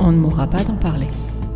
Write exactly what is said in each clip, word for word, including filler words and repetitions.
on ne mourra pas d'en parler.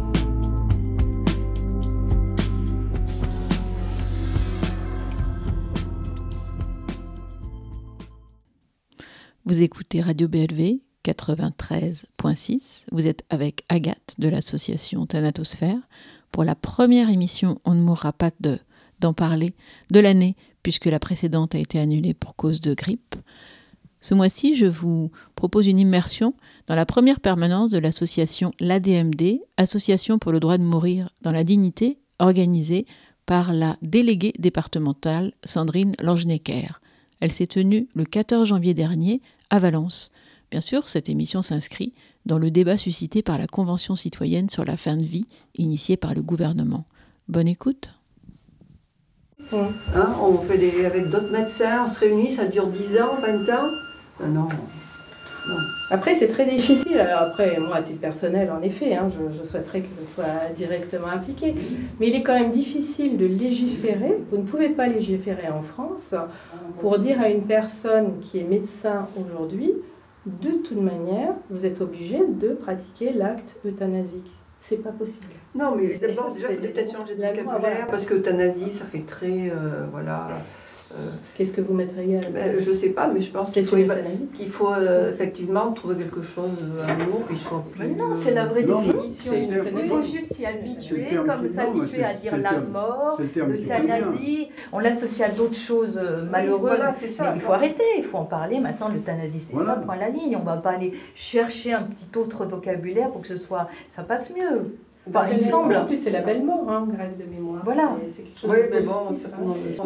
Vous écoutez Radio B L V quatre-vingt-treize virgule six. Vous êtes avec Agathe de l'association Thanatosphère pour la première émission On ne mourra pas de, d'en parler de l'année, puisque la précédente a été annulée pour cause de grippe. Ce mois-ci, je vous propose une immersion dans la première permanence de l'association l'A D M D, Association pour le droit de mourir dans la dignité, organisée par la déléguée départementale Sandrine Langenecker. Elle s'est tenue le quatorze janvier dernier à Valence. Bien sûr, cette émission s'inscrit dans le débat suscité par la Convention citoyenne sur la fin de vie, initiée par le gouvernement. Bonne écoute. Hein, on fait des, avec d'autres médecins, on se réunit, ça dure dix ans, vingt ans. Non, non. non. Après, c'est très difficile. Alors après, moi, à titre personnel, en effet, hein, je, je souhaiterais que ça soit directement appliqué. Mais il est quand même difficile de légiférer. Vous ne pouvez pas légiférer en France pour dire à une personne qui est médecin aujourd'hui, de toute manière, vous êtes obligé de pratiquer l'acte euthanasique. C'est pas possible. Non, mais d'abord, déjà, il faudrait peut-être changer de vocabulaire, voilà. Parce que euthanasie, ça fait très, euh, voilà... Euh, Qu'est-ce que vous mettriez à la place ? Ben, je sais pas, mais je pense qu'il faut, qu'il faut euh, effectivement trouver quelque chose, un mot qui soit plus... Mais non, c'est la vraie non, définition. Il faut juste s'y habituer, comme s'habituer à dire la mort, l'euthanasie. On l'associe à d'autres choses malheureuses. Oui, voilà, c'est ça, mais il faut arrêter, il faut en parler. Maintenant, l'euthanasie, c'est voilà. Ça, point la ligne. On ne va pas aller chercher un petit autre vocabulaire pour que ce soit, ça passe mieux. Enfin, il me semble. En plus, c'est la belle mort, hein, grève de mémoire. Voilà. C'est, c'est quelque chose oui, de mais bon, c'est pas...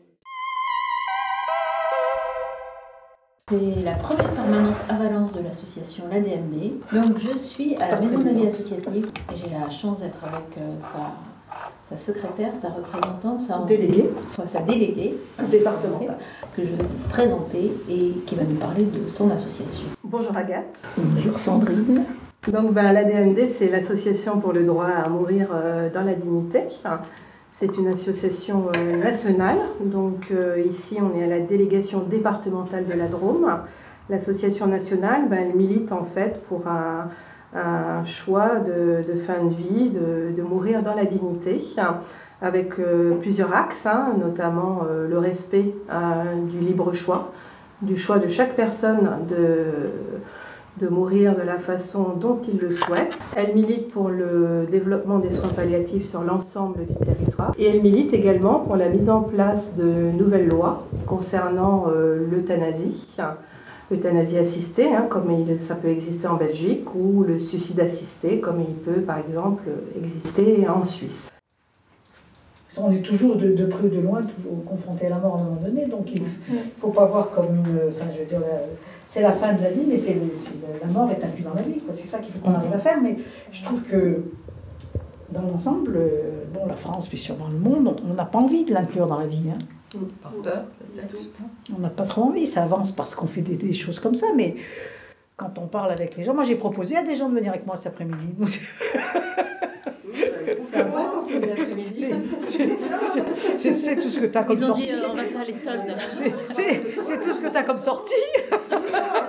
C'est la première permanence à Valence de l'association l'A D M D. Donc je suis à la Maison de la vie associative et j'ai la chance d'être avec euh, sa, sa secrétaire, sa représentante, sa déléguée, sa, sa déléguée départementale que je vais vous présenter et qui va nous parler de son association. Bonjour Agathe. Bonjour Sandrine. Donc ben, l'A D M D, c'est l'association pour le droit à mourir euh, dans la dignité. C'est une association euh, nationale, donc euh, ici on est à la délégation départementale de la Drôme. L'association nationale, ben, elle milite en fait pour un, un choix de, de fin de vie, de, de mourir dans la dignité, avec euh, plusieurs axes, hein, notamment euh, le respect euh, du libre choix, du choix de chaque personne de... de mourir de la façon dont il le souhaite. Elle milite pour le développement des soins palliatifs sur l'ensemble du territoire. Et elle milite également pour la mise en place de nouvelles lois concernant euh, l'euthanasie, l'euthanasie assistée, hein, comme il, ça peut exister en Belgique, ou le suicide assisté, comme il peut par exemple exister en Suisse. On est toujours de, de près ou de loin, toujours confronté à la mort à un moment donné, donc il ne faut pas voir comme une... Enfin, je veux dire, la, c'est la fin de la vie, mais c'est, c'est, la mort est inclue dans la vie, quoi. C'est ça qu'il faut qu'on arrive à faire, mais je trouve que dans l'ensemble, bon, la France, puis sûrement le monde, on n'a pas envie de l'inclure dans la vie. Hein. Par peur, peut-être. On n'a pas trop envie, ça avance parce qu'on fait des, des choses comme ça, mais quand on parle avec les gens, moi j'ai proposé à des gens de venir avec moi cet après-midi. C'est important, c'est l'après-midi. C'est, c'est, c'est, c'est tout ce que tu as comme Ils ont sortie. dit euh, on va faire les soldes. C'est, c'est, c'est tout ce que tu as comme sortie. On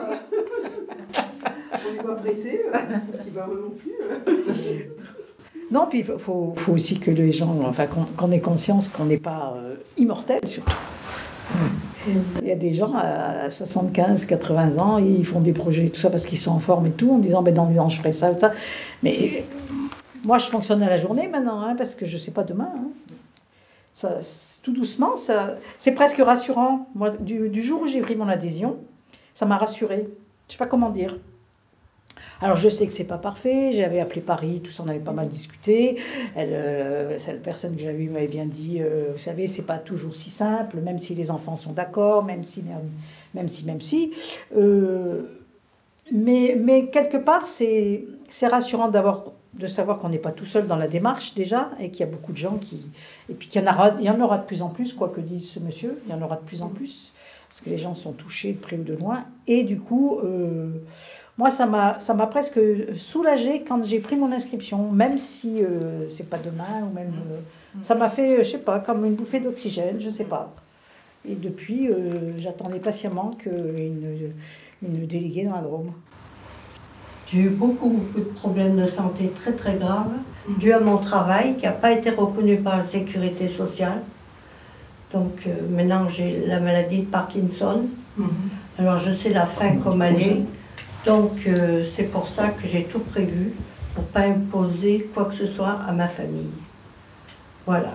n'est pas pressé, c'est pas non plus. Non, puis il faut, faut, faut aussi que les gens, enfin qu'on, qu'on ait conscience qu'on n'est pas euh, immortel surtout. Il y a des gens à soixante-quinze, quatre-vingts ans, ils font des projets, tout ça parce qu'ils sont en forme et tout, en disant ben, dans dix ans je ferai ça, tout ça. Mais moi je fonctionne à la journée maintenant, hein, parce que je ne sais pas demain. Hein. Ça, tout doucement, ça, c'est presque rassurant. Moi, du, du jour où j'ai pris mon adhésion, ça m'a rassurée. Je ne sais pas comment dire. Alors je sais que c'est pas parfait, j'avais appelé Paris, tout ça, on avait pas mal discuté. Elle, euh, cette personne que j'avais eue m'avait bien dit, euh, vous savez, c'est pas toujours si simple, même si les enfants sont d'accord, même si, même si, même si. Euh, mais, mais quelque part, c'est, c'est rassurant d'avoir, de savoir qu'on n'est pas tout seul dans la démarche déjà, et qu'il y a beaucoup de gens qui... Et puis qu'il y en aura, il y en aura de plus en plus, quoi que dise ce monsieur, il y en aura de plus en plus, parce que les gens sont touchés de près ou de loin. Et du coup... Euh, Moi, ça m'a, ça m'a presque soulagée quand j'ai pris mon inscription, même si euh, c'est pas demain, ou même, euh, ça m'a fait, je sais pas, comme une bouffée d'oxygène, je sais pas. Et depuis, euh, j'attendais patiemment qu'une une déléguée dans la Drôme. J'ai eu beaucoup, beaucoup de problèmes de santé très, très graves, dû à mon travail qui n'a pas été reconnu par la sécurité sociale. Donc euh, maintenant, j'ai la maladie de Parkinson. Mm-hmm. Alors je sais la fin comme elle est. Donc euh, c'est pour ça que j'ai tout prévu pour ne pas imposer quoi que ce soit à ma famille. Voilà.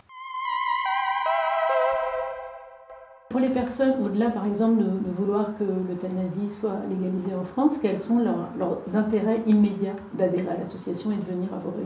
Pour les personnes, au-delà par exemple de, de vouloir que l'euthanasie soit légalisée en France, quels sont leurs, leurs intérêts immédiats d'adhérer à l'association et de venir à vos réunions ?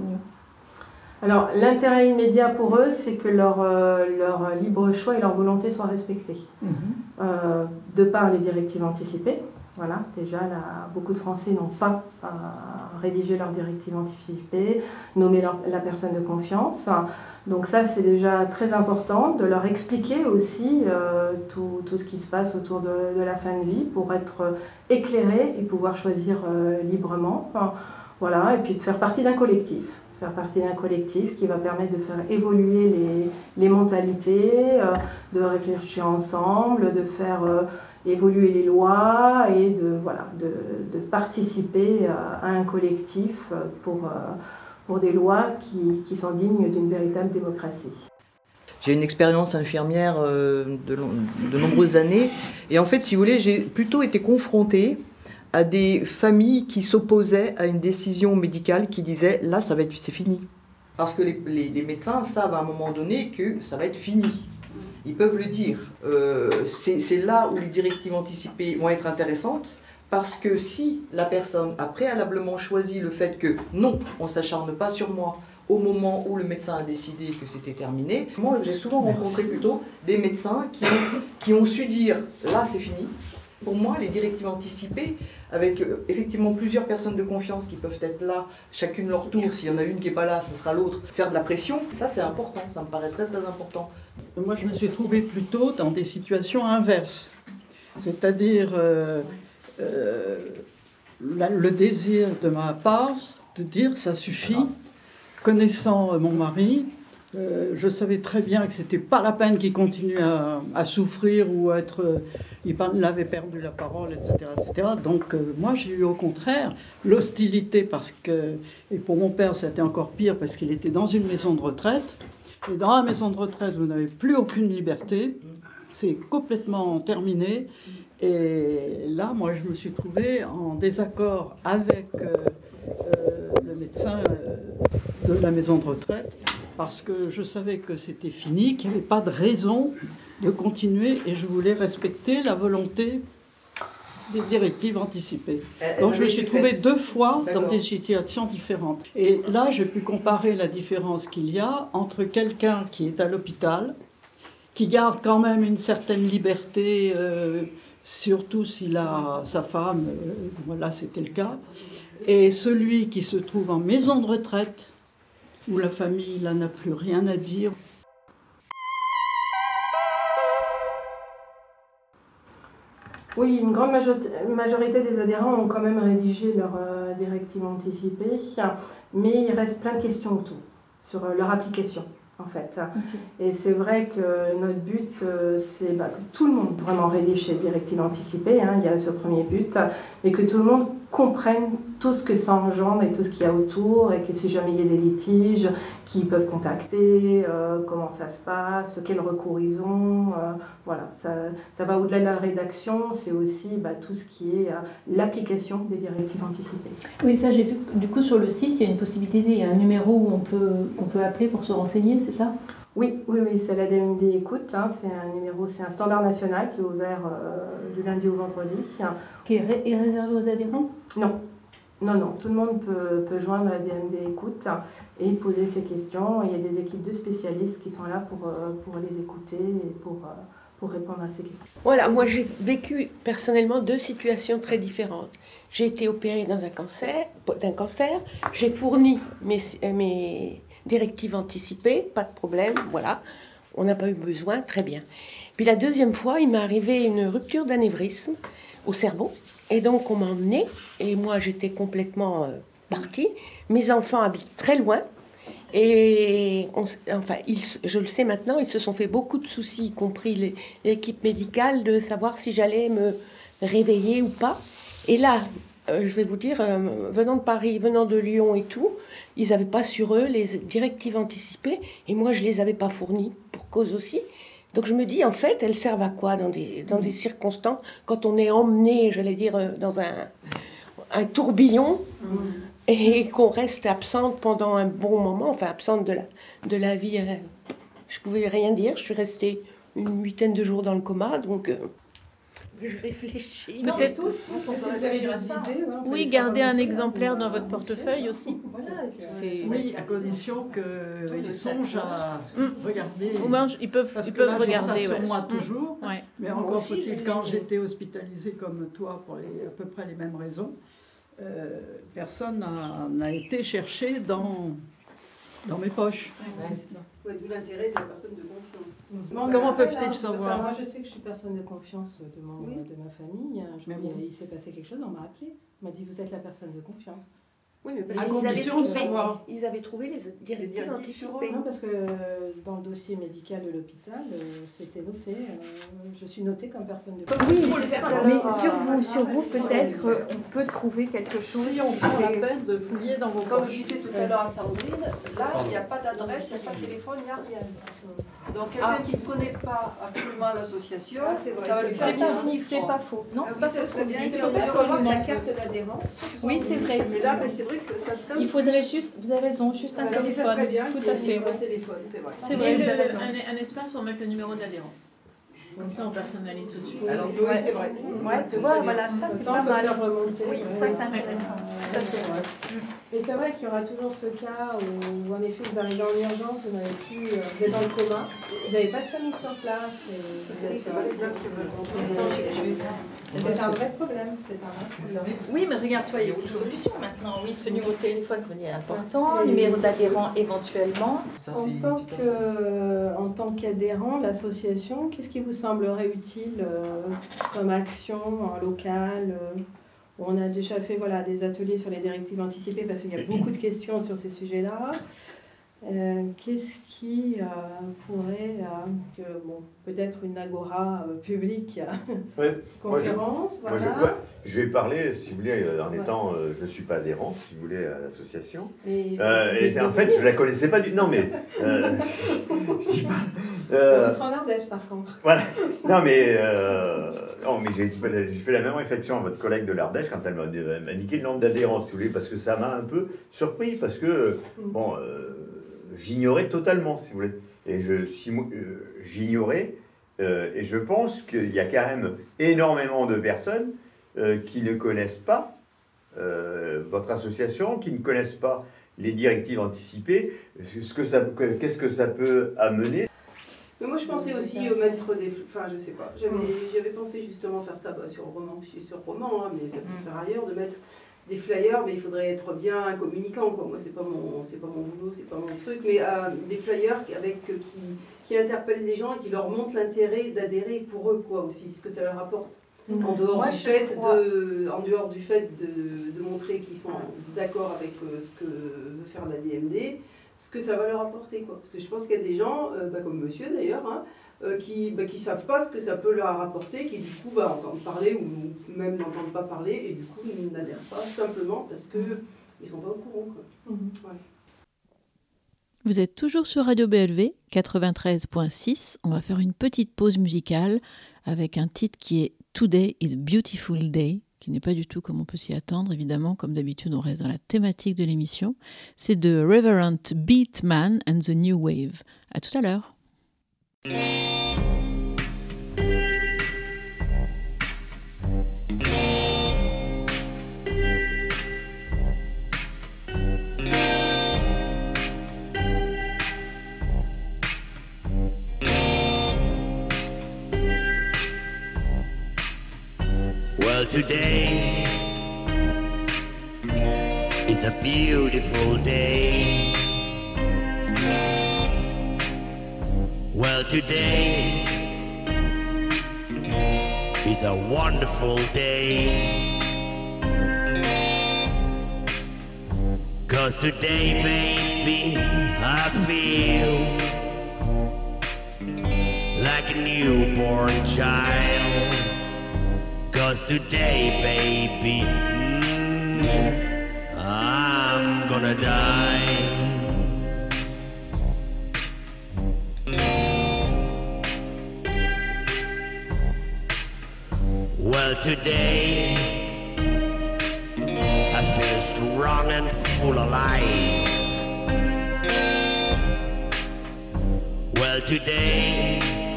Alors l'intérêt immédiat pour eux, c'est que leur, euh, leur libre choix et leur volonté soient respectés. Mmh. Euh, de par les directives anticipées, voilà, déjà là, beaucoup de Français n'ont pas euh, rédigé leurs directives anticipées, nommé leur, la personne de confiance. Donc ça, c'est déjà très important de leur expliquer aussi euh, tout, tout ce qui se passe autour de, de la fin de vie pour être éclairé et pouvoir choisir euh, librement. Enfin, voilà, et puis de faire partie d'un collectif. Faire partie d'un collectif qui va permettre de faire évoluer les, les mentalités, euh, de réfléchir ensemble, de faire euh, évoluer les lois et de, voilà, de, de participer euh, à un collectif pour... Euh, pour des lois qui, qui sont dignes d'une véritable démocratie. J'ai une expérience infirmière euh, de, de nombreuses années et en fait, si vous voulez, j'ai plutôt été confrontée à des familles qui s'opposaient à une décision médicale qui disait « là, ça va être, c'est fini ». Parce que les, les, les médecins savent à un moment donné que ça va être fini. Ils peuvent le dire. Euh, c'est, c'est là où les directives anticipées vont être intéressantes. Parce que si la personne a préalablement choisi le fait que non, on ne s'acharne pas sur moi au moment où le médecin a décidé que c'était terminé, moi j'ai souvent rencontré plutôt des médecins qui ont, qui ont su dire là c'est fini. Pour moi, les directives anticipées, avec euh, effectivement plusieurs personnes de confiance qui peuvent être là, chacune leur tour, s'il y en a une qui n'est pas là, ce sera l'autre, faire de la pression, ça c'est important, ça me paraît très très important. Moi je me suis trouvée plutôt dans des situations inverses, c'est-à-dire... Euh, Euh, la, le désir de ma part de dire ça suffit. Connaissant mon mari, euh, je savais très bien que c'était pas la peine qu'il continue à, à souffrir ou à être, euh, il avait perdu la parole, et cetera, et cetera. Donc euh, moi j'ai eu au contraire l'hostilité parce que, et pour mon père c'était encore pire parce qu'il était dans une maison de retraite. Et dans la maison de retraite vous n'avez plus aucune liberté, c'est complètement terminé. Et là, moi, je me suis trouvée en désaccord avec euh, euh, le médecin euh, de la maison de retraite parce que je savais que c'était fini, qu'il n'y avait pas de raison de continuer et je voulais respecter la volonté des directives anticipées. Donc, je me suis trouvée deux fois dans des situations différentes. Et là, j'ai pu comparer la différence qu'il y a entre quelqu'un qui est à l'hôpital, qui garde quand même une certaine liberté... Euh, surtout s'il a sa femme, euh, voilà, c'était le cas, et celui qui se trouve en maison de retraite, où la famille là, n'a plus rien à dire. Oui, une grande majorité des adhérents ont quand même rédigé leur euh, directive anticipée, mais il reste plein de questions autour, sur euh, leur application. En fait. Okay. Et c'est vrai que notre but, euh, c'est bah, que tout le monde vraiment rédige ces directives anticipées, hein, il y a ce premier but, mais que tout le monde comprenne tout ce que ça engendre et tout ce qu'il y a autour, et que si jamais il y a des litiges, qui peuvent contacter, euh, comment ça se passe, quel recours ils ont, euh, voilà, ça, ça va au-delà de la rédaction, c'est aussi bah, tout ce qui est euh, l'application des directives anticipées. Oui, ça j'ai vu, du coup sur le site, il y a une possibilité, il y a un numéro où on peut, qu'on peut appeler pour se renseigner, c'est ça ? Oui, oui, oui, c'est l'A D M D Écoute, hein, c'est un numéro, c'est un standard national qui est ouvert euh, du lundi au vendredi. Qui est, ré- est réservé aux adhérents ? Non, non, non, tout le monde peut, peut joindre l'A D M D Écoute et poser ses questions. Il y a des équipes de spécialistes qui sont là pour, pour les écouter et pour, pour répondre à ces questions. Voilà, moi j'ai vécu personnellement deux situations très différentes. J'ai été opérée dans un cancer, d'un cancer, j'ai fourni mes... mes directives anticipées, pas de problème, voilà, on n'a pas eu besoin, très bien. Puis la deuxième fois, il m'est arrivé une rupture d'anévrisme au cerveau, et donc on m'a emmenée, et moi j'étais complètement euh, partie. Mes enfants habitent très loin, et on, enfin, ils, je le sais maintenant, ils se sont fait beaucoup de soucis, y compris les, l'équipe médicale, de savoir si j'allais me réveiller ou pas. Et là, euh, je vais vous dire, euh, venant de Paris, venant de Lyon et tout, ils n'avaient pas sur eux les directives anticipées, et moi je ne les avais pas fournies, pour cause aussi. Donc je me dis, en fait, elles servent à quoi dans des, dans des circonstances, quand on est emmené, j'allais dire, euh, dans un, un tourbillon, mmh. et qu'on reste absente pendant un bon moment, enfin absente de la, de la vie. Euh, je ne pouvais rien dire, je suis restée une huitaine de jours dans le coma, donc... Euh, je réfléchis. Non, peut-être tous, tous si vous avez des idées. Ouais, oui, gardez un exemplaire dans votre portefeuille aussi. Voilà, oui, à condition qu'ils songent à mmh. regarder. Ou ben, ils peuvent, Parce ils que peuvent là, regarder. J'ai ça sur ouais. moi toujours. Mmh. Ouais. Mais encore aussi, faut-il, quand j'étais hospitalisée comme toi pour les, à peu près les mêmes raisons, euh, personne n'a été cherché dans, dans mes poches. Ouais, ouais, c'est ça. Ouais, d'où l'intérêt de la personne de confiance. Mmh. Comment peuvent-ils le savoir? Moi, je sais que je suis personne de confiance de, mon, oui. de ma famille. Un jour, bon. il, il s'est passé quelque chose, on m'a appelé. On m'a dit, vous êtes la personne de confiance. Oui, mais parce qu'ils avaient trouvé, ils avaient trouvé les directives anticipées. Non, parce que dans le dossier médical de l'hôpital, euh, c'était noté. Euh, je suis notée comme personne de confiance. Oui, il faut le faire. Alors, mais sur vous, sur vous peut-être, on peut trouver quelque chose. Si on prend la peine de fouiller dans vos Comme je disais tout à l'heure à Sandrine, là, il n'y a pas d'adresse, il n'y a pas de téléphone, il n'y a rien. Donc quelqu'un ah. qui ne connaît pas absolument l'association, ah, vrai, ça va lui faire des C'est pas faux. Non, ah, c'est pas oui, faux. C'est pour ça qu'il faut avoir sa carte d'adhérent. Oui, c'est vrai. Mais là, c'est vrai que ça serait... Il faudrait juste, vous avez raison, juste un Alors, téléphone. Ça serait bien tout à fait. Un téléphone, c'est vrai. C'est vrai, vous avez raison. Un, un espace où on met le numéro d'adhérent. Comme ça, on personnalise tout de suite. Alors, oui, ouais. c'est vrai. Ouais, tu vois, voilà, ça, c'est pas mal. Remonter. Oui, ça, c'est intéressant. Tout à fait. Ouais. Mais c'est vrai qu'il y aura toujours ce cas où, en effet, vous arrivez en urgence, vous n'avez plus, vous êtes dans le coma, vous n'avez pas de famille sur place. C'est un vrai problème. Oui, mais regarde, toi, il y a des solutions maintenant. Oui, ce numéro de téléphone est important, numéro d'adhérent éventuellement. En tant que, en tant qu'adhérent, l'association, qu'est-ce qui vous semblerait utile euh, comme action en local euh, on a déjà fait voilà, des ateliers sur les directives anticipées parce qu'il y a beaucoup de questions sur ces sujets-là. Euh, qu'est-ce qui euh, pourrait, euh, que, bon, peut-être une agora euh, publique, ouais. conférence, moi je, voilà. Moi je, ouais, je vais parler, si vous voulez, en ouais. étant, euh, je ne suis pas adhérent, si vous voulez, à l'association. Et, euh, et c'est, en fait, je ne la connaissais pas du tout. Non, mais... Euh, je dis pas... Euh, vous serez en Ardèche, par contre. Voilà. Non, mais, euh, non, mais j'ai, j'ai fait la même réflexion à votre collègue de l'Ardèche quand elle m'a, m'a indiqué le nombre d'adhérents, si vous voulez, parce que ça m'a un peu surpris, parce que, bon... Euh, j'ignorais totalement, si vous voulez. Et je, si, euh, j'ignorais, euh, et je pense qu'il y a quand même énormément de personnes euh, qui ne connaissent pas euh, votre association, qui ne connaissent pas les directives anticipées, ce que ça, qu'est-ce que ça peut amener. Mais moi, je pensais aussi euh, mettre des... Enfin, je sais pas. J'avais, j'avais pensé justement faire ça bah, sur Roman, je suis sur Roman, hein, mais ça peut se faire ailleurs, de mettre... des flyers, mais il faudrait être bien communicant, quoi. Moi, c'est pas mon, c'est pas mon boulot, c'est pas mon truc, mais euh, des flyers avec, euh, qui, qui interpellent les gens et qui leur montrent l'intérêt d'adhérer pour eux, quoi, aussi, ce que ça leur apporte. Mmh. En, dehors Moi, du fait de, en dehors du fait de, de montrer qu'ils sont d'accord avec euh, ce que veut faire la D M D, ce que ça va leur apporter, quoi. Parce que je pense qu'il y a des gens, euh, bah, comme monsieur d'ailleurs, hein, Euh, qui ne bah, savent pas ce que ça peut leur apporter, qui du coup bah, entendent parler ou même n'entendent pas parler et du coup n'adhèrent pas simplement parce qu'ils ne sont pas au courant. Quoi. Mmh. Ouais. Vous êtes toujours sur Radio B L V quatre-vingt-treize point six. On va faire une petite pause musicale avec un titre qui est Today is a Beautiful Day, qui n'est pas du tout comme on peut s'y attendre, évidemment. Comme d'habitude, on reste dans la thématique de l'émission. C'est de Reverend Beatman and the New Wave. À tout à l'heure. Well, today is a beautiful day. Well, today is a wonderful day. 'Cause today, baby, I feel like a newborn child. 'Cause today, baby, mm, I'm gonna die. Well, today I feel strong and full of life. Well, today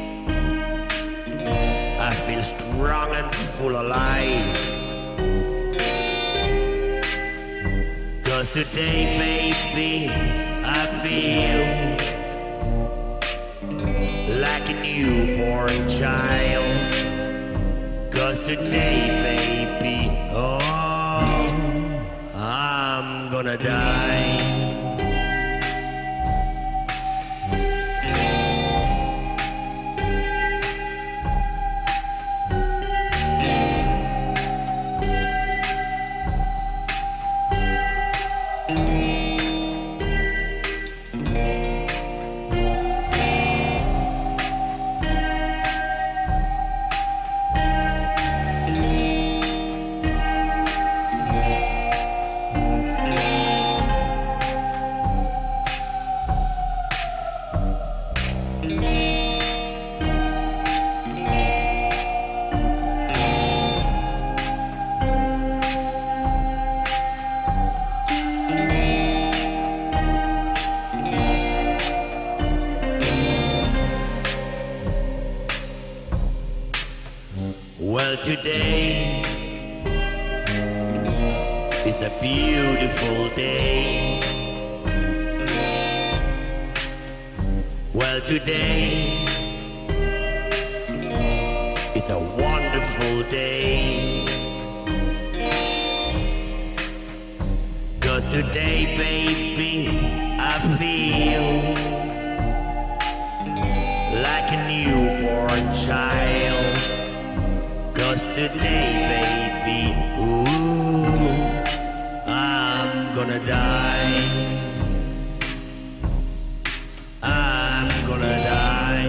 I feel strong and full of life. 'Cause today, baby, I feel like a newborn child. 'Cause today, baby, oh, I'm gonna die. Well, today is a beautiful day. Well, today is a wonderful day. 'Cause today, baby, I feel like a newborn child. 'Cause today, baby, ooh, I'm gonna die. I'm gonna die.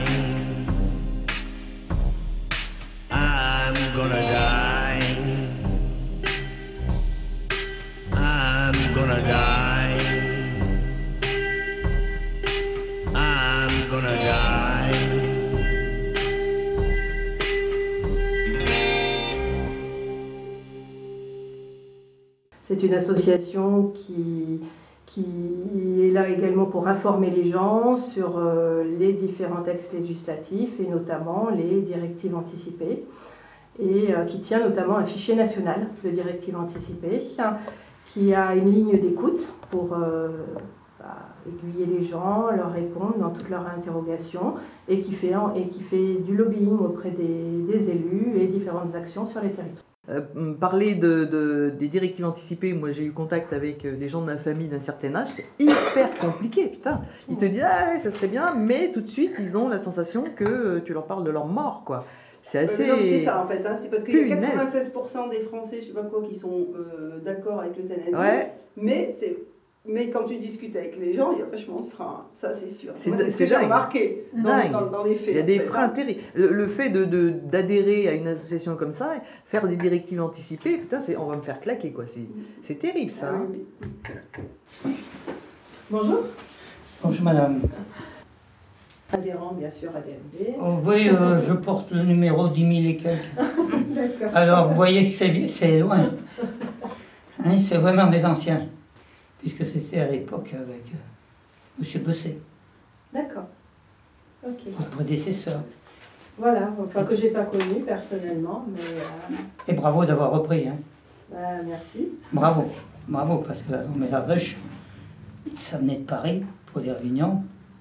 I'm gonna die. I'm gonna die. I'm gonna die. C'est une association qui, qui est là également pour informer les gens sur euh, les différents textes législatifs et notamment les directives anticipées, et euh, qui tient notamment un fichier national de directives anticipées qui a une ligne d'écoute pour euh, bah, aiguiller les gens, leur répondre dans toutes leurs interrogations, et qui fait, et qui fait du lobbying auprès des, des élus et différentes actions sur les territoires. Euh, parler de, de, des directives anticipées, moi j'ai eu contact avec des gens de ma famille d'un certain âge, c'est hyper compliqué, putain. Ils te disent ah ouais, ça serait bien, mais tout de suite ils ont la sensation que tu leur parles de leur mort, quoi. C'est assez. Euh, non, c'est ça en fait, hein. C'est parce qu'il y a quatre-vingt-seize pour cent des Français, je sais pas quoi, qui sont euh, d'accord avec l'euthanasie, ouais. mais c'est. Mais quand tu discutes avec les gens, il y a vachement de freins, ça c'est sûr. C'est, Moi, c'est, c'est ce que j'ai remarqué dans, dans, dans les faits. Il y a des freins terribles. Le, le fait de, de, d'adhérer à une association comme ça, faire des directives anticipées, putain, c'est, on va me faire claquer, quoi. C'est, c'est terrible, ça. Ah, oui, oui. Bonjour. Bonjour, madame. Adhérent, bien sûr, A D M D. Oh, vous voyez, euh, je porte le numéro dix mille et quelques. D'accord. Alors, vous voyez que c'est, c'est loin. Hein, c'est vraiment des anciens. Puisque c'était à l'époque avec euh, M. Besset. D'accord. Ok. Votre prédécesseur. Voilà, enfin que je n'ai pas connu personnellement, mais... Euh... Et bravo d'avoir repris. Hein. Bah, merci. Bravo, bravo, parce que dans mes Ardèche, ça venait de Paris pour les réunions.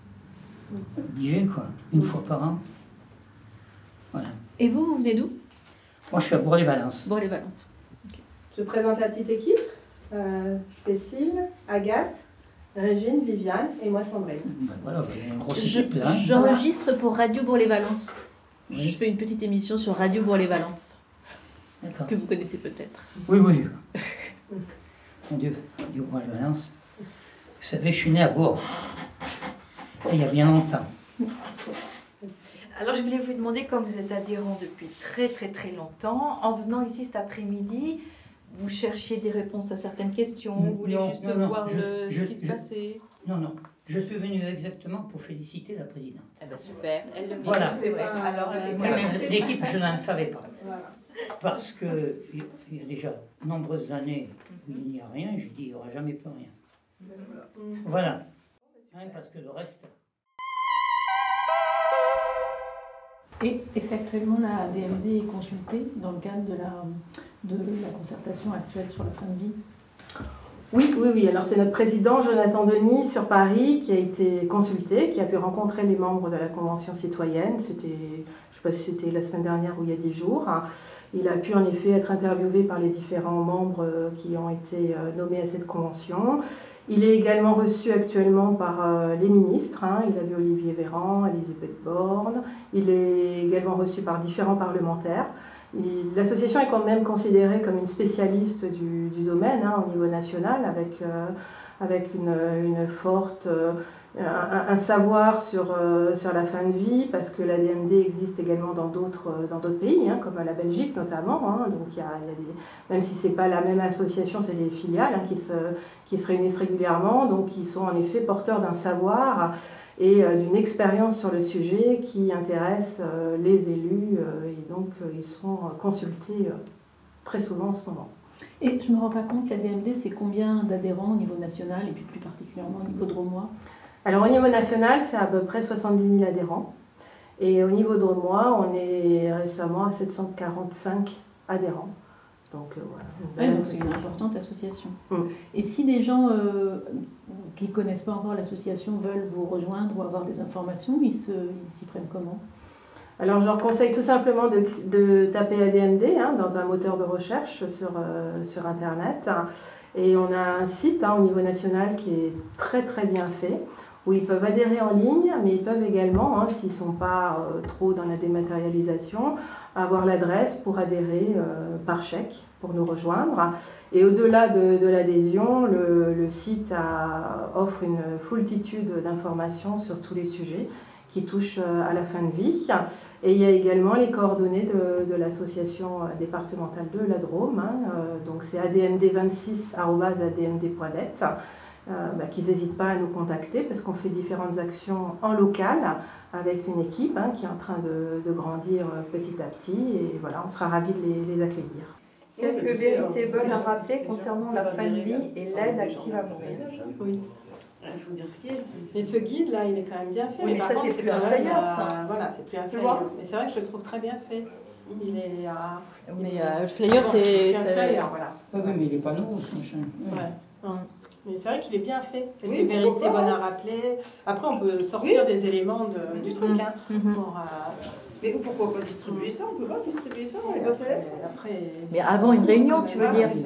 Obligé, quoi, une fois par an. Voilà. Et vous, vous venez d'où? Moi, je suis à Bourg-les-Valences. Bourg-les-Valences. Okay. Je présente la petite équipe. Euh, Cécile, Agathe, Régine, Viviane et moi Sandrine. Ben voilà, il y a une grosse équipe là. Hein. J'enregistre pour Radio Bourg-les-Valences. Oui. Je fais une petite émission sur Radio Bourg-les-Valences. D'accord. Que vous connaissez peut-être. Oui, oui. Mon Dieu, Radio Bourg-les-Valences. Vous savez, je suis né à Bourg. Il y a bien longtemps. Alors je voulais vous demander, comme vous êtes adhérent depuis très très très longtemps, en venant ici cet après-midi, vous cherchiez des réponses à certaines questions, vous vouliez non, juste non, non, voir je, le, je, ce qui se je, passait. Non, non. Je suis venu exactement pour féliciter la présidente. Eh ben super, elle le mérite, voilà. c'est vrai. Alors, oui, mais l'équipe, je n'en savais pas. Parce qu'il y a déjà de nombreuses années où il n'y a rien, je dis il n'y aura jamais plus rien. Voilà. Hein, parce que le reste... Et est-ce qu'actuellement la D M D est consultée dans le cadre de la, de la concertation actuelle sur la fin de vie ? Oui, oui, oui. Alors c'est notre président Jonathan Denis sur Paris qui a été consulté, qui a pu rencontrer les membres de la Convention citoyenne. C'était, je ne sais pas si c'était la semaine dernière ou il y a dix jours. Il a pu en effet être interviewé par les différents membres qui ont été nommés à cette convention. Il est également reçu actuellement par les ministres. Hein. Il a vu Olivier Véran, Elisabeth Borne. Il est également reçu par différents parlementaires. L'association est quand même considérée comme une spécialiste du, du domaine hein, au niveau national, avec, euh, avec une, une forte, euh, un, un savoir sur, euh, sur la fin de vie, parce que la D M D existe également dans d'autres dans d'autres pays, hein, comme la Belgique notamment. Hein, donc il y a, il y a des, même si ce n'est pas la même association, c'est des filiales hein, qui, se, qui se réunissent régulièrement, donc qui sont en effet porteurs d'un savoir et euh, d'une expérience sur le sujet qui intéresse euh, les élus euh, et donc euh, ils sont consultés euh, très souvent en ce moment. Et je ne me rends pas compte, la D M D c'est combien d'adhérents au niveau national et puis plus particulièrement au niveau drômois ? Alors au niveau national c'est à peu près soixante-dix mille adhérents et au niveau drômois on est récemment à sept cent quarante-cinq adhérents. Donc euh, voilà. Ouais, c'est une importante association. Mmh. Et si des gens euh, qui ne connaissent pas encore l'association veulent vous rejoindre ou avoir des informations, ils, se, ils s'y prennent comment ? Alors je leur conseille tout simplement de, de taper A D M D hein, dans un moteur de recherche sur, euh, sur Internet. Et on a un site hein, au niveau national qui est très très bien fait, où ils peuvent adhérer en ligne, mais ils peuvent également, hein, s'ils ne sont pas euh, trop dans la dématérialisation, avoir l'adresse pour adhérer euh, par chèque, pour nous rejoindre. Et au-delà de, de l'adhésion, le, le site a, offre une foultitude d'informations sur tous les sujets qui touchent à la fin de vie. Et il y a également les coordonnées de, de l'association départementale de la Drôme, hein, euh, donc c'est a d m d vingt-six arobase a d m d point net. Euh, bah, qu'ils n'hésitent pas à nous contacter parce qu'on fait différentes actions en local avec une équipe hein, qui est en train de, de grandir petit à petit et voilà, on sera ravis de les, les accueillir. Quelques vérités bonnes à rappeler concernant la fin de vie et l'aide active à mourir. Oui. Il faut dire ce qu'il y a. Et ce guide-là, il est quand même bien fait. Oui, mais, mais ça, contre, c'est plus un flyer, ça. Voilà, c'est plus un flyer. Mais c'est vrai que je le trouve très bien fait. Il est... Euh, mais euh, le flyer, bon, c'est... un flyer, voilà. Oui, mais il n'est pas nouveau, ce machin. Ouais. Hum. Mais c'est vrai qu'il est bien fait. Il y a des oui, vérités bonnes à rappeler. Après, on peut sortir oui. des éléments de, du truc. Hein, mm-hmm. pour, euh... Mais pourquoi pas distribuer ça? On peut pas distribuer ça dans les boîtes à lettres. Après, mais avant une réunion, tu veux dire?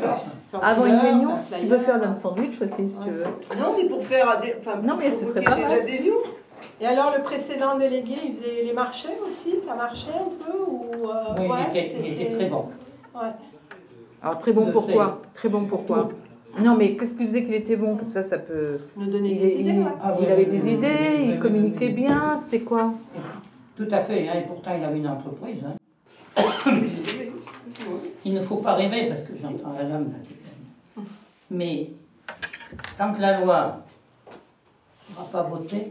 Avant une réunion, tu peux faire un sandwich aussi, si tu veux. Non, mais pour faire adé... enfin, non, mais ce serait pas des mal. adhésions. Et alors, le précédent délégué, il faisait les marchés aussi? Ça marchait un peu ou euh... Oui, ouais, il, était, il était très bon. Ouais. Alors, très bon pourquoi? Très bon pourquoi? Non, mais qu'est-ce qu'il faisait qu'il était bon? Comme ça, ça peut... Nous donner il, des idées, il, ouais. ah, il avait des idées, il communiquait bien, c'était quoi? Tout à fait, hein, et pourtant il avait une entreprise. Hein. Il ne faut pas rêver, parce que j'entends la lame là qui pleine. Mais tant que la loi ne sera pas votée,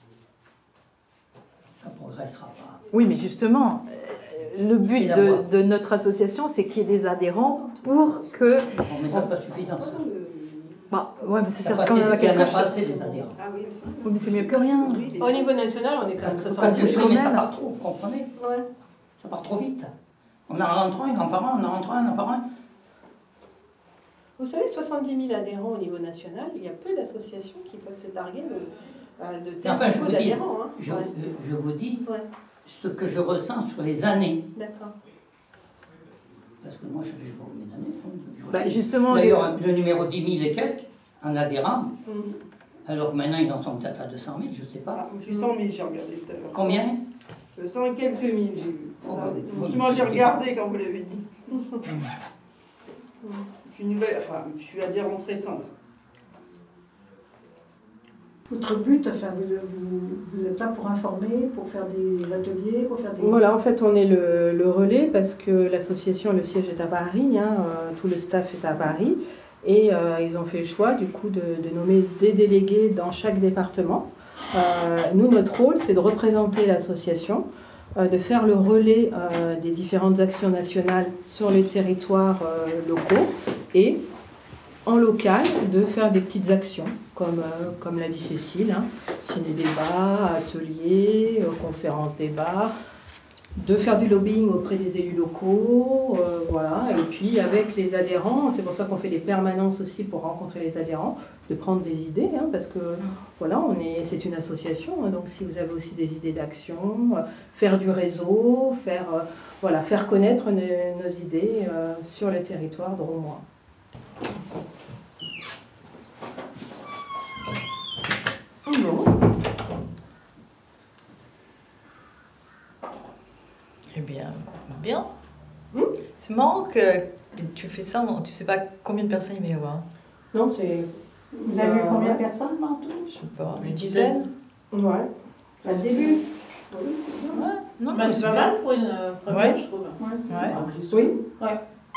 ça ne progressera pas. Oui, mais justement, le but de, de notre association, c'est qu'il y ait des adhérents pour que... Bon, mais ça n'est pas suffisant, ça. Bah, ouais, mais c'est certain quand même quelque chose. Assez, des adhérents. Ah oui, oui, mais c'est mieux que rien. Au niveau national, on est quand même soixante-dix. Mais ça part trop, vous comprenez? Ouais. Ça part trop vite. On en rentre un, il en part un, on en rentre un, on en part un. Vous savez, soixante-dix mille adhérents au niveau national, il y a peu d'associations qui peuvent se targuer de, de tel enfin, niveau d'adhérents. Hein. Je, ouais. euh, je vous dis ouais. ce que je ressens sur les années. D'accord. Parce que moi, je ne sais pas combien d'années. Bah, justement, d'ailleurs, le numéro dix mille et quelques en adhérents. Mm. Alors que maintenant, ils en sont peut-être à deux cent mille, je ne sais pas. Ah, j'ai cent mille, j'ai regardé tout à l'heure. Combien? cent et quelques mille, j'ai vu. Oh, bah, moi, j'ai regardé quand vous l'avez dit. Mm. Je suis nouvelle, enfin, je suis adhérente récente. votre but, enfin, vous, vous, vous êtes là pour informer, pour faire des ateliers, pour faire des... Voilà, en fait, on est le, le relais parce que l'association, le siège est à Paris, hein, euh, tout le staff est à Paris, et euh, ils ont fait le choix, du coup, de, de nommer des délégués dans chaque département. Euh, nous, notre rôle, c'est de représenter l'association, euh, de faire le relais euh, des différentes actions nationales sur les territoires euh, locaux, et en local, de faire des petites actions, comme, euh, comme l'a dit Cécile, hein, ciné-débat, ateliers, euh, conférences débats, de faire du lobbying auprès des élus locaux, euh, voilà, et puis avec les adhérents, c'est pour ça qu'on fait des permanences aussi pour rencontrer les adhérents, de prendre des idées, hein, parce que voilà, on est, c'est une association, hein, donc si vous avez aussi des idées d'action, euh, faire du réseau, faire, euh, voilà, faire connaître nos, nos idées euh, sur le territoire drômois. Bon. Eh bien, bien. Hmm? C'est marrant que tu fais ça, tu sais pas combien de personnes il va y avoir. Non, c'est... Vous avez eu combien de personnes dans tout? Je sais pas, une dizaine. Ouais. C'est le début. Oui, c'est bien. Ouais. Non, bah, c'est, c'est pas mal pour une première, ouais. je trouve. Ouais. Ouais. Oui. Ouais.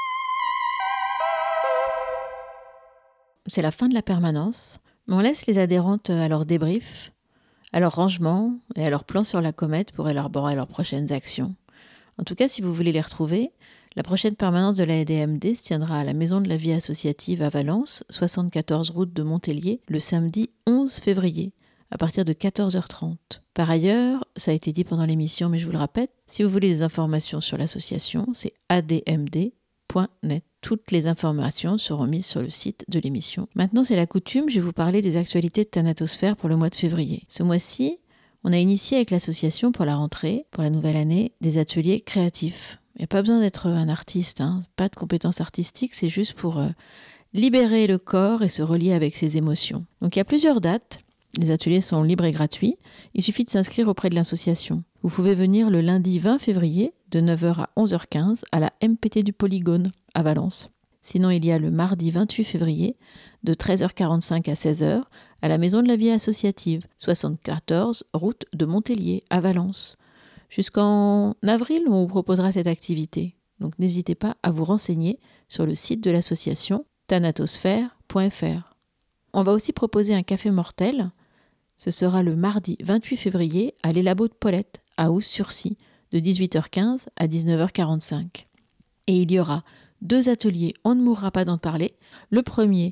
C'est la fin de la permanence, mais on laisse les adhérentes à leur débrief, à leur rangement et à leur plan sur la comète pour élaborer leurs prochaines actions. En tout cas, si vous voulez les retrouver, la prochaine permanence de la A D M D se tiendra à la Maison de la Vie Associative à Valence, soixante-quatorze route de Montélier, le samedi onze février, à partir de quatorze heures trente. Par ailleurs, ça a été dit pendant l'émission, mais je vous le répète, si vous voulez des informations sur l'association, c'est a d m d point net. Toutes les informations seront mises sur le site de l'émission. Maintenant, c'est la coutume, je vais vous parler des actualités de Thanatosphère pour le mois de février. Ce mois-ci, on a initié avec l'association pour la rentrée, pour la nouvelle année, des ateliers créatifs. Il n'y a pas besoin d'être un artiste, hein, pas de compétences artistiques, c'est juste pour euh, libérer le corps et se relier avec ses émotions. Donc il y a plusieurs dates, les ateliers sont libres et gratuits, il suffit de s'inscrire auprès de l'association. Vous pouvez venir le lundi vingt février de neuf heures à onze heures quinze à la M P T du Polygone à Valence. Sinon, il y a le mardi vingt-huit février de treize heures quarante-cinq à seize heures à la Maison de la Vie Associative, soixante-quatorze route de Montélier à Valence. Jusqu'en avril, on vous proposera cette activité. Donc n'hésitez pas à vous renseigner sur le site de l'association thanatosphère point f r. On va aussi proposer un café mortel. Ce sera le mardi vingt-huit février à l'Élabo de Paulette, à Ouse-sur-Scie, de dix-huit heures quinze à dix-neuf heures quarante-cinq. Et il y aura deux ateliers On ne mourra pas d'en parler. Le premier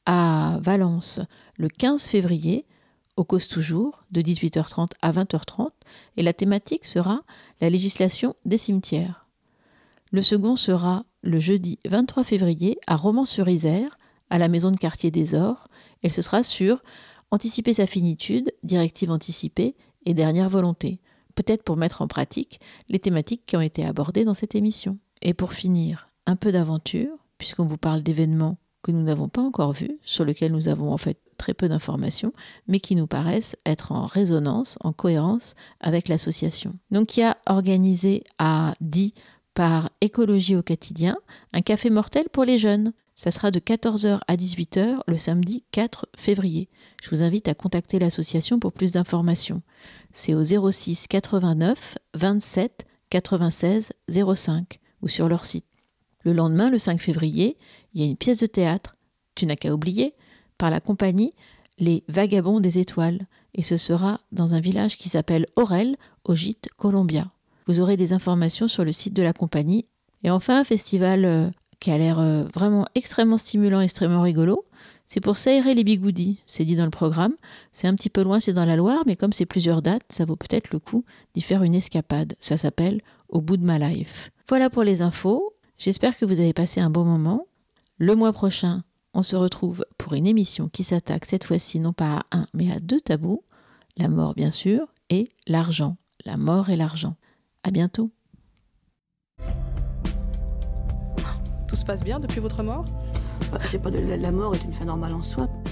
à Valence le quinze février, au Cause Toujours, de dix-huit heures trente à vingt heures trente, et la thématique sera la législation des cimetières. Le second sera le jeudi vingt-trois février à Romans-sur-Isère, à la Maison de quartier des Ors, et ce sera sur anticiper sa finitude, directive anticipée et dernière volonté, peut-être pour mettre en pratique les thématiques qui ont été abordées dans cette émission. Et pour finir, un peu d'aventure, puisqu'on vous parle d'événements que nous n'avons pas encore vus, sur lesquels nous avons en fait très peu d'informations, mais qui nous paraissent être en résonance, en cohérence avec l'association. Donc, qui a organisé à Die par Écologie au quotidien un café mortel pour les jeunes. Ça sera de quatorze heures à dix-huit heures le samedi quatre février. Je vous invite à contacter l'association pour plus d'informations. C'est au zéro six quatre-vingt-neuf vingt-sept quatre-vingt-seize zéro cinq ou sur leur site. Le lendemain, le cinq février, il y a une pièce de théâtre, tu n'as qu'à oublier, par la compagnie Les Vagabonds des Étoiles. Et ce sera dans un village qui s'appelle Aurel, au gîte Columbia. Vous aurez des informations sur le site de la compagnie. Et enfin, un festival euh, qui a l'air euh, vraiment extrêmement stimulant, extrêmement rigolo. C'est pour s'aérer les bigoudis, c'est dit dans le programme. C'est un petit peu loin, c'est dans la Loire, mais comme c'est plusieurs dates, ça vaut peut-être le coup d'y faire une escapade. Ça s'appelle Au bout de ma life. Voilà pour les infos. J'espère que vous avez passé un bon moment. Le mois prochain, on se retrouve pour une émission qui s'attaque cette fois-ci non pas à un, mais à deux tabous. La mort, bien sûr, et l'argent. La mort et l'argent. À bientôt. Tout se passe bien depuis votre mort ? C'est pas de, la, la mort est une fin normale en soi.